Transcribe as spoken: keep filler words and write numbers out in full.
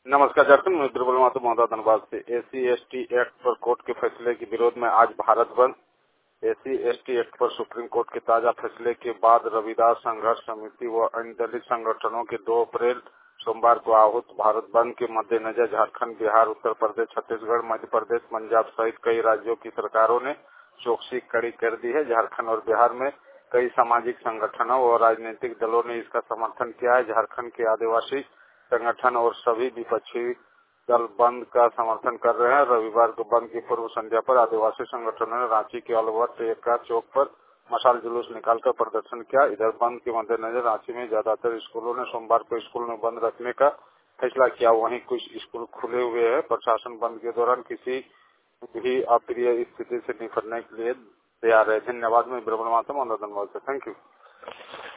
नमस्कार दर्शक, मैं दुर्बल मातो महोदय धनबाद से। एसी एसटी एक्ट पर कोर्ट के फैसले के विरोध में आज भारत बंद। एसी एसटी एक्ट पर सुप्रीम कोर्ट के ताजा फैसले के बाद रविदास संघर्ष समिति व अन्य दलित संगठनों के दो अप्रैल सोमवार को आहूत भारत बंद के मद्देनजर झारखंड, बिहार, उत्तर प्रदेश, छत्तीसगढ़, मध्य प्रदेश, पंजाब सहित कई राज्यों की सरकारों ने चौकसी कड़ी कर दी है। झारखंड और बिहार में कई सामाजिक संगठनों और राजनीतिक दलों ने इसका समर्थन किया है। झारखंड के आदिवासी संगठन और सभी विपक्षी दल बंद का समर्थन कर रहे हैं। रविवार को बंद की पूर्व संध्या पर आदिवासी संगठनों ने रांची के अलवर एका चौक पर मशाल जुलूस निकालकर प्रदर्शन किया। इधर बंद के मद्देनजर रांची में ज्यादातर स्कूलों ने सोमवार को स्कूल में बंद रखने का फैसला किया। वहीं कुछ स्कूल खुले हुए हैं। प्रशासन बंद के दौरान किसी भी अप्रिय स्थिति से निपटने के लिए तैयार है। धन्यवाद। मैं ब्रह्ममाता धन्यवाद। Thank you.